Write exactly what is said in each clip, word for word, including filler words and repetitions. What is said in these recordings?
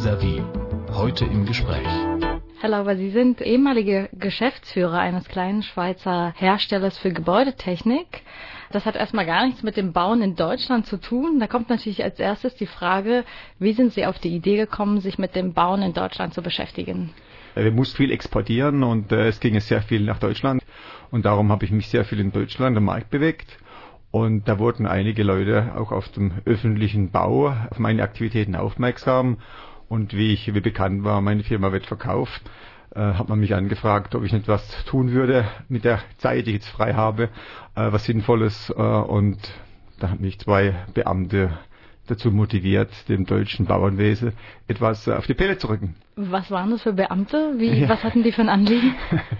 Vis-à-vis. Heute im Gespräch. Herr Lauber, Sie sind ehemaliger Geschäftsführer eines kleinen Schweizer Herstellers für Gebäudetechnik. Das hat erstmal gar nichts mit dem Bauen in Deutschland zu tun. Da kommt natürlich als erstes die Frage, wie sind Sie auf die Idee gekommen, sich mit dem Bauen in Deutschland zu beschäftigen? Wir mussten viel exportieren und äh, es ging sehr viel nach Deutschland. Und darum habe ich mich sehr viel in Deutschland am Markt bewegt. Und da wurden einige Leute auch auf dem öffentlichen Bau auf meine Aktivitäten aufmerksam. Und wie ich, wie bekannt war, meine Firma wird verkauft, äh, hat man mich angefragt, ob ich nicht was tun würde mit der Zeit, die ich jetzt frei habe, äh, was Sinnvolles. Äh, und da haben mich zwei Beamte dazu motiviert, dem deutschen Bauernwesen etwas auf die Pelle zu rücken. Was waren das für Beamte? Wie, ja. Was hatten die für ein Anliegen?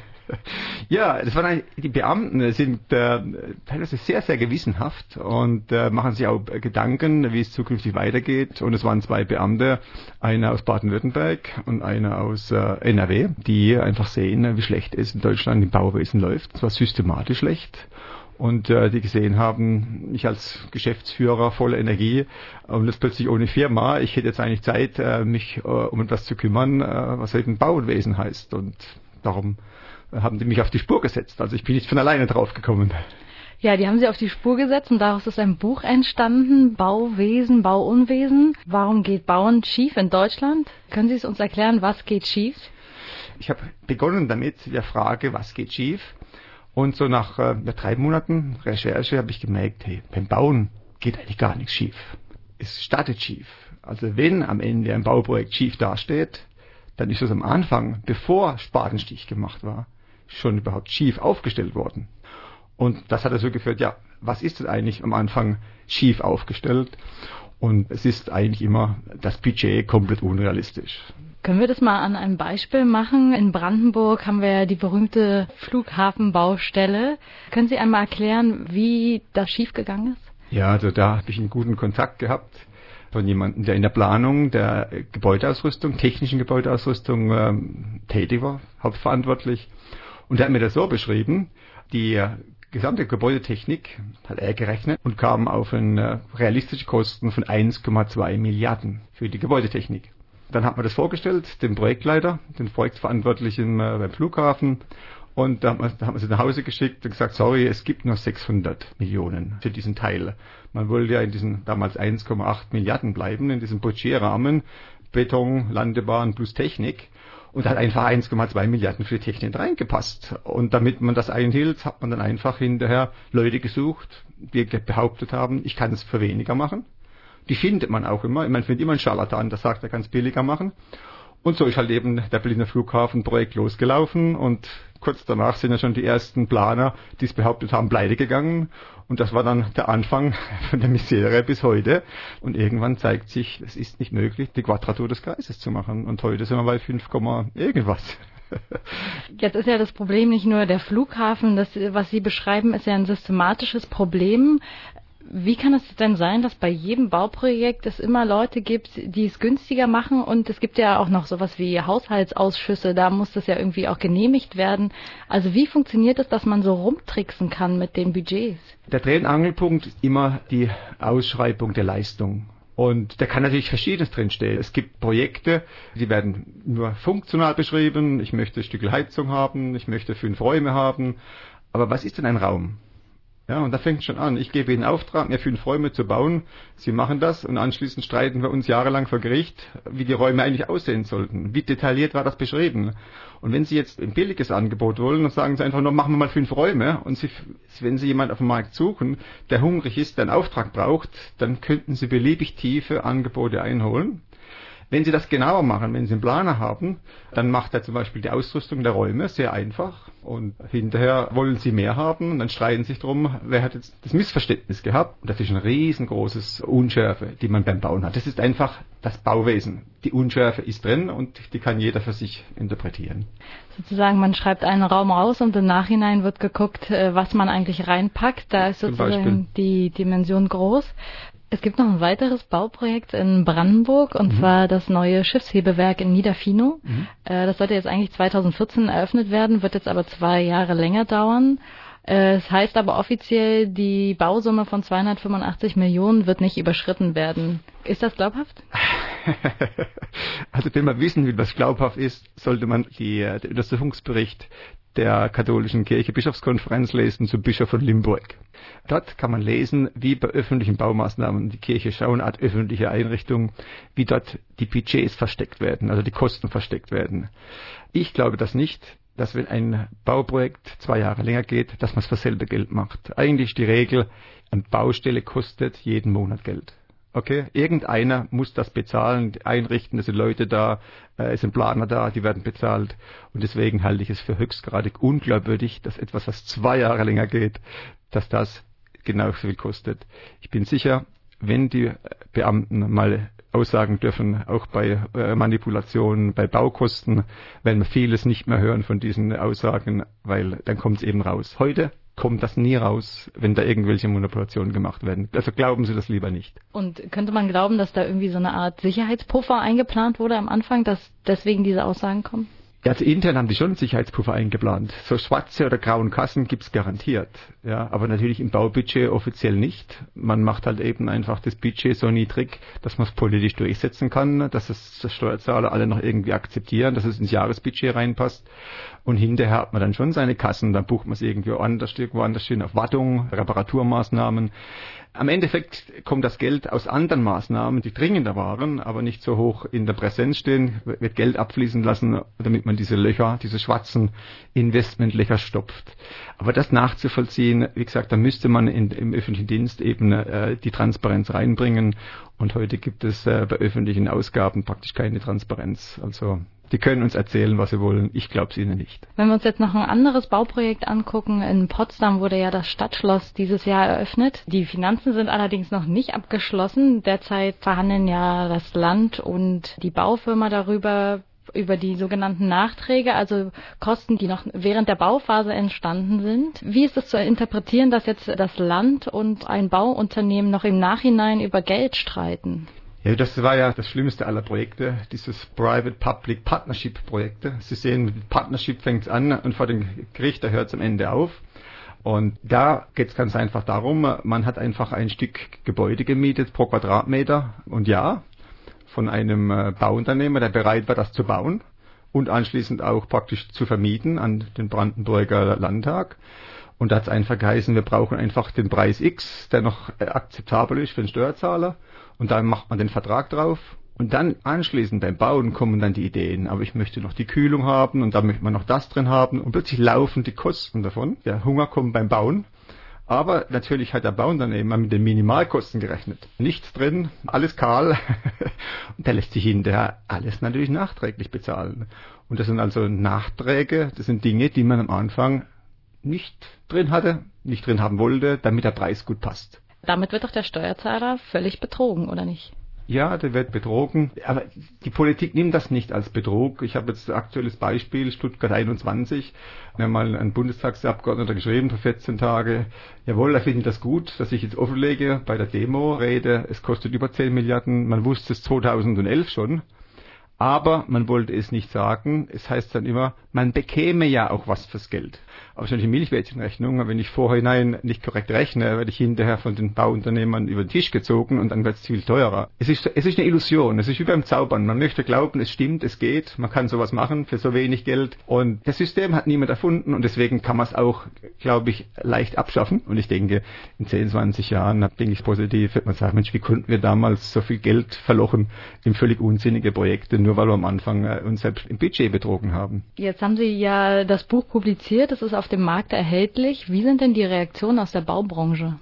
Ja, das waren die Beamten, sind äh, teilweise sehr, sehr gewissenhaft und äh, machen sich auch Gedanken, wie es zukünftig weitergeht. Und es waren zwei Beamte, einer aus Baden-Württemberg und einer aus äh, N R W, die einfach sehen, wie schlecht es in Deutschland im Bauwesen läuft. Es war systematisch schlecht. Und äh, die gesehen haben, ich als Geschäftsführer voller Energie und das plötzlich ohne Firma, ich hätte jetzt eigentlich Zeit, äh, mich äh, um etwas zu kümmern, äh, was eben Bauwesen heißt. Und darum haben die mich auf die Spur gesetzt. Also ich bin nicht von alleine drauf gekommen. Ja, die haben Sie auf die Spur gesetzt und daraus ist ein Buch entstanden, Bauwesen, Bauunwesen. Warum geht Bauen schief in Deutschland? Können Sie es uns erklären, was geht schief? Ich habe begonnen damit, der Frage, was geht schief? Und so nach äh, drei Monaten Recherche habe ich gemerkt, hey, beim Bauen geht eigentlich gar nichts schief. Es startet schief. Also wenn am Ende ein Bauprojekt schief dasteht, dann ist es am Anfang, bevor Spatenstich gemacht war, schon überhaupt schief aufgestellt worden. Und das hat dazu geführt, ja, was ist denn eigentlich am Anfang schief aufgestellt? Und es ist eigentlich immer das Budget komplett unrealistisch. Können wir das mal an einem Beispiel machen? In Brandenburg haben wir ja die berühmte Flughafenbaustelle. Können Sie einmal erklären, wie das schiefgegangen ist? Ja, also da habe ich einen guten Kontakt gehabt von jemandem, der in der Planung der Gebäudeausrüstung, technischen Gebäudeausrüstung ähm, tätig war, hauptverantwortlich. Und der hat mir das so beschrieben, die gesamte Gebäudetechnik hat er gerechnet und kam auf eine realistische Kosten von eins Komma zwei Milliarden für die Gebäudetechnik. Dann hat man das vorgestellt, dem Projektleiter, den Projektverantwortlichen äh, beim Flughafen. Und da hat, man, da hat man sie nach Hause geschickt und gesagt, sorry, es gibt nur sechshundert Millionen für diesen Teil. Man wollte ja in diesen damals eins Komma acht Milliarden bleiben, in diesem Budgetrahmen, Beton, Landebahn plus Technik. Und da hat einfach eins Komma zwei Milliarden für die Technik reingepasst. Und damit man das einhielt, hat man dann einfach hinterher Leute gesucht, die behauptet haben, ich kann es für weniger machen. Die findet man auch immer. Man findet immer einen Scharlatan, der sagt, er kann es billiger machen. Und so ist halt eben der Berliner Flughafenprojekt losgelaufen und kurz danach sind ja schon die ersten Planer, die es behauptet haben, pleite gegangen. Und das war dann der Anfang von der Misere bis heute. Und irgendwann zeigt sich, es ist nicht möglich, die Quadratur des Kreises zu machen. Und heute sind wir bei fünf, irgendwas. Jetzt ist ja das Problem nicht nur der Flughafen. Das, was Sie beschreiben, ist ja ein systematisches Problem. Wie kann es denn sein, dass bei jedem Bauprojekt es immer Leute gibt, die es günstiger machen? Und es gibt ja auch noch sowas wie Haushaltsausschüsse, da muss das ja irgendwie auch genehmigt werden. Also wie funktioniert es, dass man so rumtricksen kann mit den Budgets? Der Dreh- und Angelpunkt ist immer die Ausschreibung der Leistung. Und da kann natürlich Verschiedenes drinstehen. Es gibt Projekte, die werden nur funktional beschrieben. Ich möchte ein Stück Heizung haben, ich möchte fünf Räume haben. Aber was ist denn ein Raum? Ja, und da fängt es schon an. Ich gebe Ihnen Auftrag, mir fünf Räume zu bauen. Sie machen das und anschließend streiten wir uns jahrelang vor Gericht, wie die Räume eigentlich aussehen sollten. Wie detailliert war das beschrieben? Und wenn Sie jetzt ein billiges Angebot wollen, dann sagen Sie einfach nur, machen wir mal fünf Räume. Und Sie, wenn Sie jemanden auf dem Markt suchen, der hungrig ist, der einen Auftrag braucht, dann könnten Sie beliebig tiefe Angebote einholen. Wenn Sie das genauer machen, wenn Sie einen Planer haben, dann macht er zum Beispiel die Ausrüstung der Räume sehr einfach und hinterher wollen Sie mehr haben und dann streiten sich drum, wer hat jetzt das Missverständnis gehabt. Und das ist ein riesengroßes Unschärfe, die man beim Bauen hat. Das ist einfach das Bauwesen. Die Unschärfe ist drin und die kann jeder für sich interpretieren. Sozusagen, man schreibt einen Raum raus und im Nachhinein wird geguckt, was man eigentlich reinpackt. Da ist sozusagen die Dimension groß. Es gibt noch ein weiteres Bauprojekt in Brandenburg, und mhm. zwar das neue Schiffshebewerk in Niederfinow. Mhm. Äh, das sollte jetzt eigentlich zweitausendvierzehn eröffnet werden, wird jetzt aber zwei Jahre länger dauern. Äh, es heißt aber offiziell, die Bausumme von zweihundertfünfundachtzig Millionen wird nicht überschritten werden. Ist das glaubhaft? Also wenn man wissen will, was glaubhaft ist, sollte man die, den Untersuchungsbericht der katholischen Kirche Bischofskonferenz lesen zum Bischof von Limburg. Dort kann man lesen, wie bei öffentlichen Baumaßnahmen die Kirche schauen, Art öffentliche Einrichtung, wie dort die Budgets versteckt werden, also die Kosten versteckt werden. Ich glaube das nicht, dass wenn ein Bauprojekt zwei Jahre länger geht, dass man es für selbe Geld macht. Eigentlich die Regel, eine Baustelle kostet jeden Monat Geld. Okay, irgendeiner muss das bezahlen, einrichten, es sind Leute da, äh, es sind Planer da, die werden bezahlt. Und deswegen halte ich es für höchstgradig unglaubwürdig, dass etwas, was zwei Jahre länger geht, dass das genau so viel kostet. Ich bin sicher, wenn die Beamten mal aussagen dürfen, auch bei äh, Manipulationen, bei Baukosten, werden wir vieles nicht mehr hören von diesen Aussagen, weil dann kommt es eben raus. Heute kommt das nie raus, wenn da irgendwelche Manipulationen gemacht werden. Also glauben Sie das lieber nicht. Und könnte man glauben, dass da irgendwie so eine Art Sicherheitspuffer eingeplant wurde am Anfang, dass deswegen diese Aussagen kommen? Ja, also intern haben die schon einen Sicherheitspuffer eingeplant. So schwarze oder grauen Kassen gibt's garantiert. Ja, aber natürlich im Baubudget offiziell nicht. Man macht halt eben einfach das Budget so niedrig, dass man es politisch durchsetzen kann, dass es das Steuerzahler alle noch irgendwie akzeptieren, dass es ins Jahresbudget reinpasst. Und hinterher hat man dann schon seine Kassen, dann bucht man es irgendwo anders, irgendwo anders hin auf Wartung, Reparaturmaßnahmen. Am Endeffekt kommt das Geld aus anderen Maßnahmen, die dringender waren, aber nicht so hoch in der Präsenz stehen, wird Geld abfließen lassen, damit man diese Löcher, diese schwarzen Investmentlöcher stopft. Aber das nachzuvollziehen, wie gesagt, da müsste man in, im öffentlichen Dienst eben äh, die Transparenz reinbringen. Und heute gibt es äh, bei öffentlichen Ausgaben praktisch keine Transparenz. Also die können uns erzählen, was sie wollen. Ich glaube es ihnen nicht. Wenn wir uns jetzt noch ein anderes Bauprojekt angucken, in Potsdam wurde ja das Stadtschloss dieses Jahr eröffnet. Die Finanzen sind allerdings noch nicht abgeschlossen. Derzeit verhandeln ja das Land und die Baufirma darüber, über die sogenannten Nachträge, also Kosten, die noch während der Bauphase entstanden sind. Wie ist es zu interpretieren, dass jetzt das Land und ein Bauunternehmen noch im Nachhinein über Geld streiten? Ja, das war ja das Schlimmste aller Projekte, dieses Private-Public-Partnership-Projekte. Sie sehen, mit Partnership fängt es an und vor dem Gericht, da hört es am Ende auf. Und da geht es ganz einfach darum, man hat einfach ein Stück Gebäude gemietet pro Quadratmeter und ja, von einem äh, Bauunternehmer, der bereit war, das zu bauen und anschließend auch praktisch zu vermieten an den Brandenburger Landtag. Und da hat es einfach geheißen, wir brauchen einfach den Preis X, der noch äh, akzeptabel ist für den Steuerzahler. Und dann macht man den Vertrag drauf. Und dann anschließend beim Bauen kommen dann die Ideen. Aber ich möchte noch die Kühlung haben und dann möchte man noch das drin haben. Und plötzlich laufen die Kosten davon. Der Hunger kommt beim Bauen. Aber natürlich hat der Bauunternehmer mit den Minimalkosten gerechnet. Nichts drin, alles kahl. Und der lässt sich hinterher alles natürlich nachträglich bezahlen. Und das sind also Nachträge, das sind Dinge, die man am Anfang nicht drin hatte, nicht drin haben wollte, damit der Preis gut passt. Damit wird doch der Steuerzahler völlig betrogen, oder nicht? Ja, der wird betrogen, aber die Politik nimmt das nicht als Betrug. Ich habe jetzt ein aktuelles Beispiel, Stuttgart einundzwanzig. Wir haben mal ein Bundestagsabgeordneter geschrieben vor vierzehn Tagen, jawohl, er findet das gut, dass ich jetzt offenlege bei der Demo-Rede, es kostet über zehn Milliarden, man wusste es zweitausendelf schon. Aber man wollte es nicht sagen. Es heißt dann immer, man bekäme ja auch was fürs Geld. Aber schon die Milchmädchenrechnung, wenn ich vorhinein nicht korrekt rechne, werde ich hinterher von den Bauunternehmern über den Tisch gezogen und dann wird es viel teurer. Es ist, es ist eine Illusion, es ist wie beim Zaubern. Man möchte glauben, es stimmt, es geht, man kann sowas machen für so wenig Geld. Und das System hat niemand erfunden und deswegen kann man es auch, glaube ich, leicht abschaffen. Und ich denke, in zehn, zwanzig Jahren, denke ich positiv, wird man sagen, Mensch, wie konnten wir damals so viel Geld verlochen in völlig unsinnige Projekte, nur weil wir am Anfang uns selbst im Budget betrogen haben. Jetzt haben Sie ja das Buch publiziert, es ist auf dem Markt erhältlich. Wie sind denn die Reaktionen aus der Baubranche?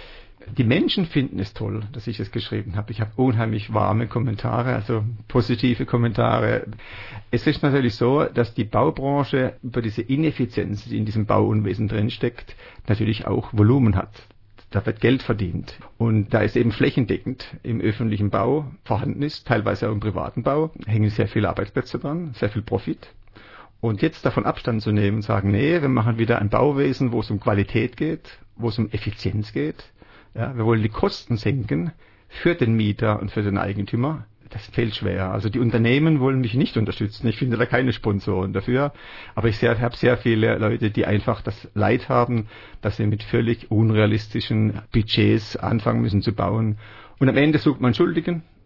Die Menschen finden es toll, dass ich es geschrieben habe. Ich habe unheimlich warme Kommentare, also positive Kommentare. Es ist natürlich so, dass die Baubranche über diese Ineffizienz, die in diesem Bauunwesen drinsteckt, natürlich auch Volumen hat. Da wird Geld verdient. Und da es eben flächendeckend im öffentlichen Bau vorhanden ist, teilweise auch im privaten Bau, hängen sehr viele Arbeitsplätze dran, sehr viel Profit. Und jetzt davon Abstand zu nehmen und sagen, nee, wir machen wieder ein Bauwesen, wo es um Qualität geht, wo es um Effizienz geht. Ja, wir wollen die Kosten senken für den Mieter und für den Eigentümer. Das fällt schwer. Also die Unternehmen wollen mich nicht unterstützen. Ich finde da keine Sponsoren dafür. Aber ich habe sehr viele Leute, die einfach das Leid haben, dass sie mit völlig unrealistischen Budgets anfangen müssen zu bauen. Und am Ende sucht man Schuldigen.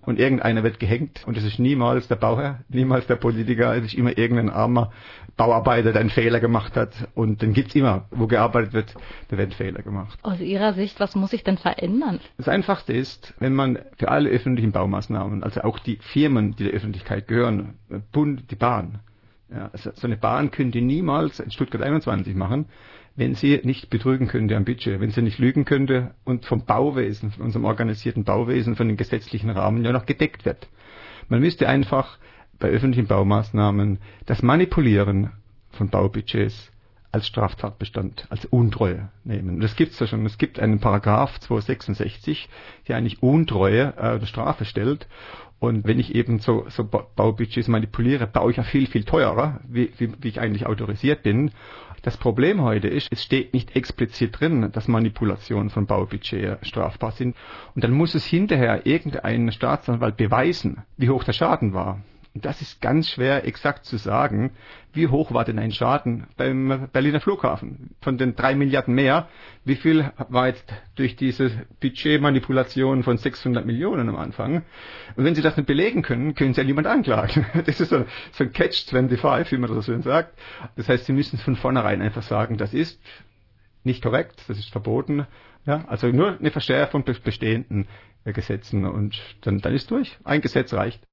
und irgendeiner wird gehängt und es ist niemals der Bauherr, niemals der Politiker, es ist immer irgendein armer Bauarbeiter, der einen Fehler gemacht hat und den gibt's immer, wo gearbeitet wird, da werden Fehler gemacht. Aus Ihrer Sicht, was muss sich denn verändern? Das Einfachste ist, wenn man für alle öffentlichen Baumaßnahmen, also auch die Firmen, die der Öffentlichkeit gehören, Bund, die Bahn, ja, also so eine Bahn könnte niemals in Stuttgart einundzwanzig machen, wenn sie nicht betrügen könnte am Budget, wenn sie nicht lügen könnte und vom Bauwesen, von unserem organisierten Bauwesen, von den gesetzlichen Rahmen ja noch gedeckt wird. Man müsste einfach bei öffentlichen Baumaßnahmen das Manipulieren von Baubudgets als Straftatbestand, als Untreue nehmen. Das gibt's ja schon. Es gibt einen Paragraph zweihundertsechsundsechzig, der eigentlich Untreue äh, Strafe stellt. Und wenn ich eben so, so Baubudgets manipuliere, baue ich ja viel, viel teurer, wie, wie, wie ich eigentlich autorisiert bin. Das Problem heute ist, es steht nicht explizit drin, dass Manipulationen von Baubudget strafbar sind. Und dann muss es hinterher irgendein Staatsanwalt beweisen, wie hoch der Schaden war. Und das ist ganz schwer exakt zu sagen, wie hoch war denn ein Schaden beim Berliner Flughafen? Von den drei Milliarden mehr, wie viel war jetzt durch diese Budgetmanipulation von sechshundert Millionen am Anfang? Und wenn Sie das nicht belegen können, können Sie ja niemand anklagen. Das ist so, so ein Catch zweiundzwanzig, wie man das so schön sagt. Das heißt, Sie müssen von vornherein einfach sagen, das ist nicht korrekt, das ist verboten. Ja, also nur eine Verschärfung von bestehenden Gesetzen und dann, dann ist durch. Ein Gesetz reicht.